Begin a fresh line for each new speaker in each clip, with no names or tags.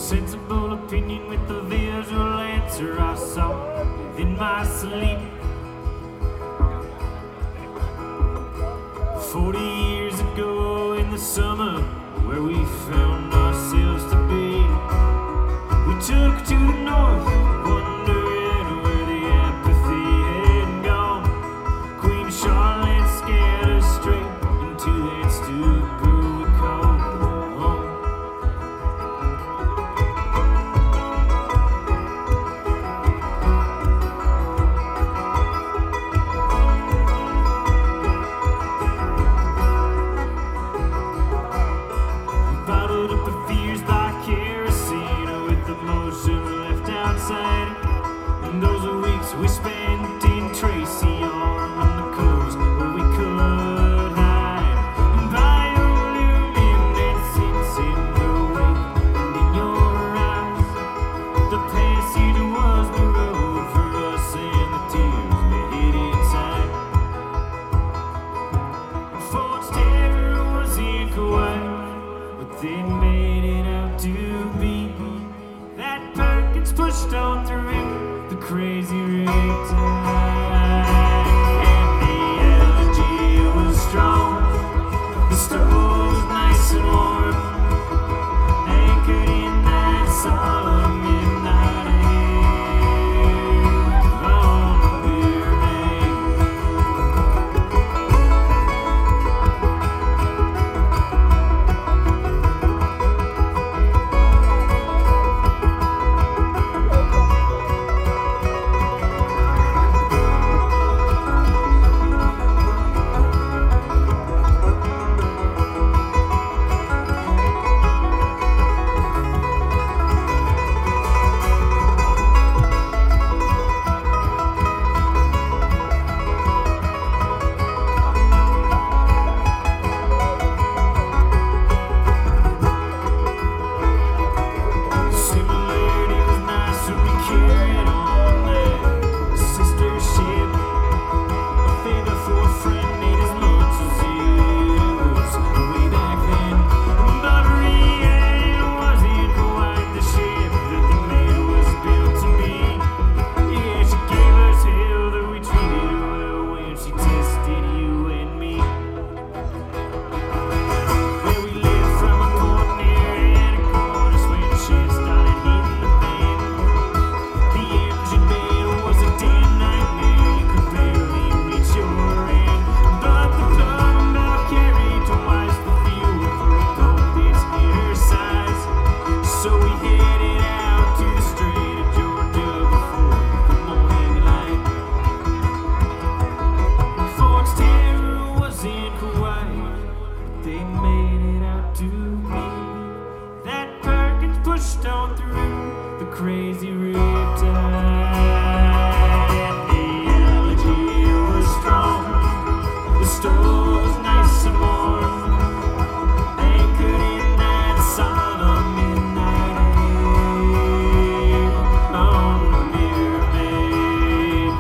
sensible opinion with the visual answer I saw within my sleep. 40 years ago in the summer, where we found ourselves to be, we took to the north, wondering where the apathy had gone. Queen Charlotte scared us straight into that stupor we called home. Bottled up the fears by kerosene with the motion left outside. And those are weeks we spent in Tracy Arm on the coast where we could hide. And bioluminescence in the wake and in your eyes. The passage was the road for us and the tears we hid inside. Ford's terror was in Kauai, but they made it out to be that Perkins pushed on through the crazy riptide. And the energy was strong, the stove was nice and warm, anchored in that solemn midnight air on the Beer Bank. Similarity was nice when we carried on that sister ship. A favor for a friend made as much as it was way back then. But reality wasn't quite the ship that the maid was built to be. Yeah, she gave us hell that we treated her well when she tested you and me. Where we lived from a corner near Anacortes when shit started hitting the fan. The engine bay was a damn nightmare, you could barely reach your end. But the plum bell carried twice the fuel for a boat this near size. So we headed out to the Strait of Georgia before the morning light. Ford's terror was in Kauai, but they made it out to me that Perkins pushed on through the crazy riptide. And the energy was strong, the stove was nice and warm, anchored in that solemn midnight air on the Beer Bank.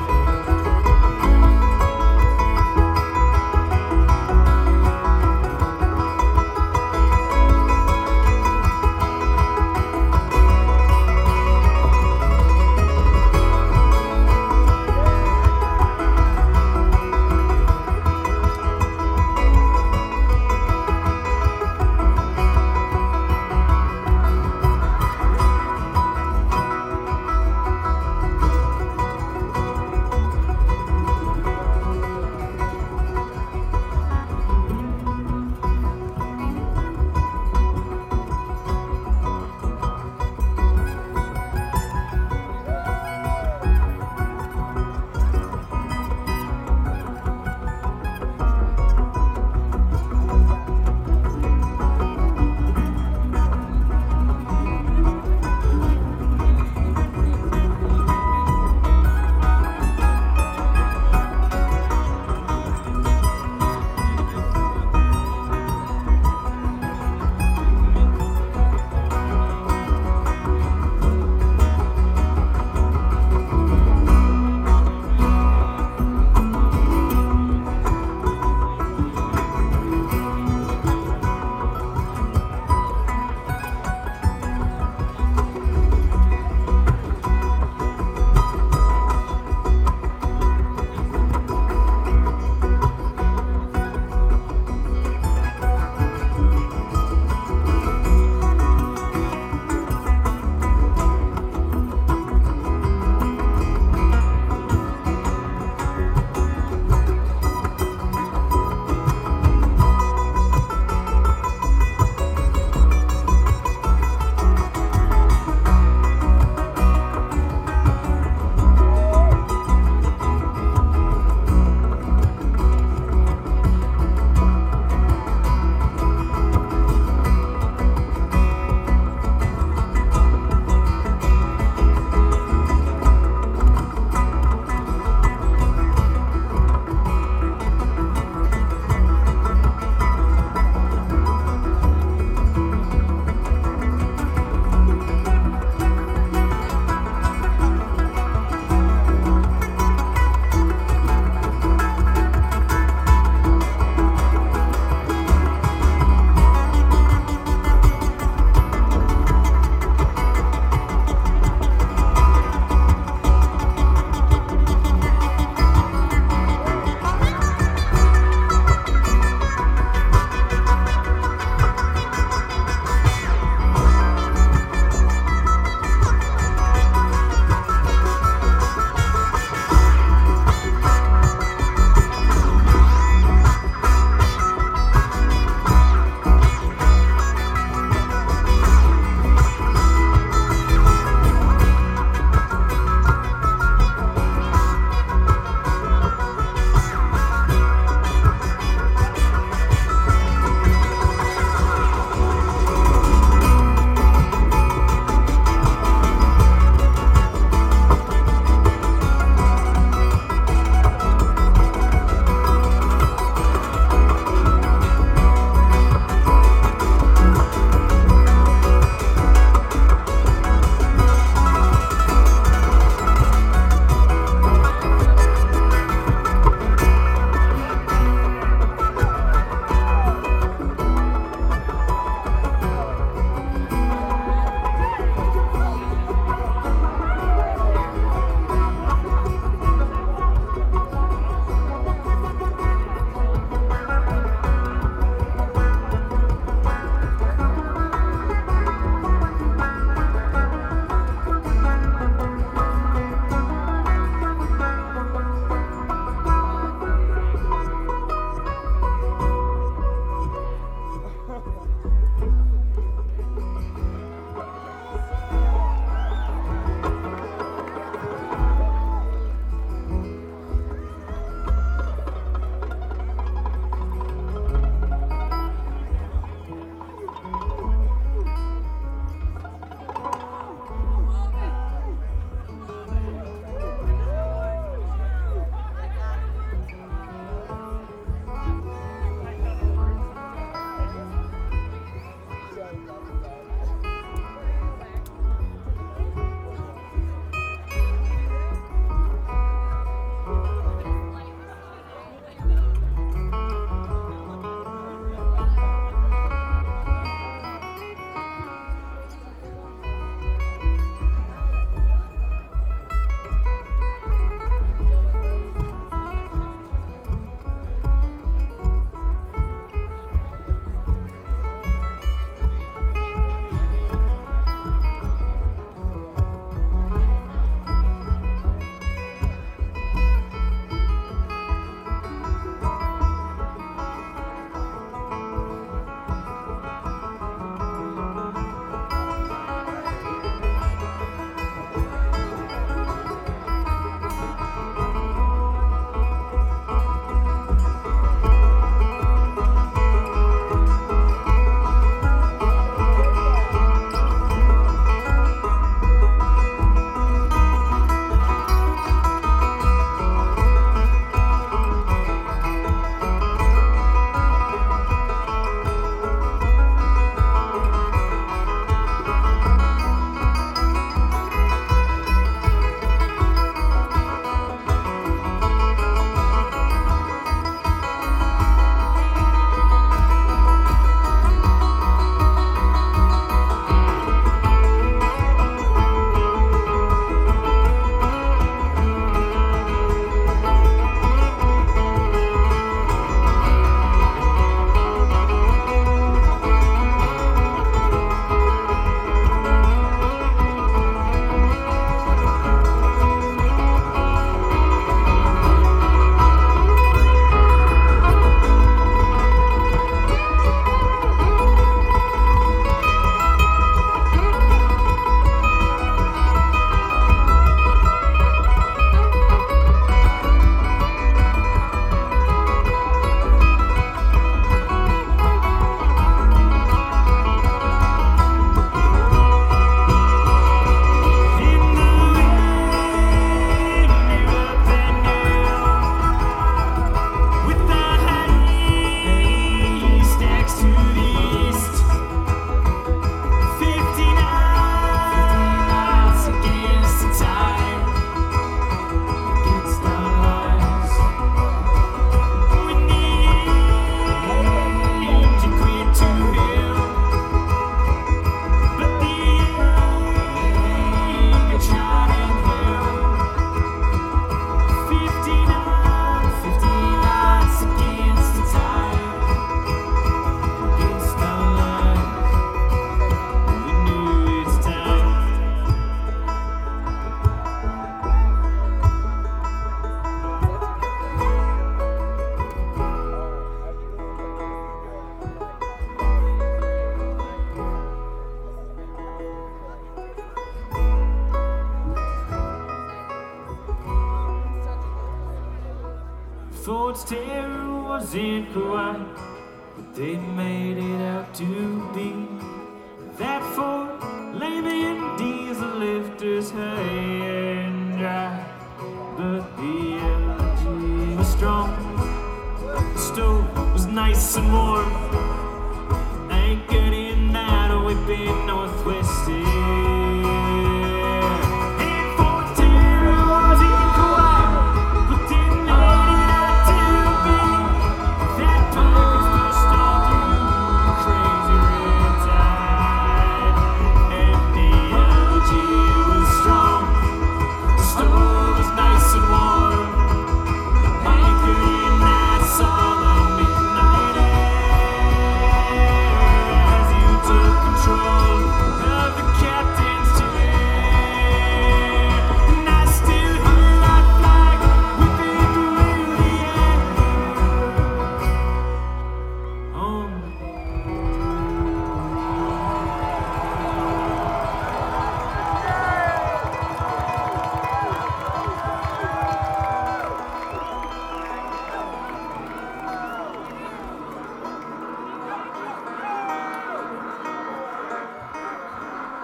Ford's terror wasn't quite what they made it out to be. That Ford lay in diesel lifters high and dry, but the LG was strong. The stove was nice and warm.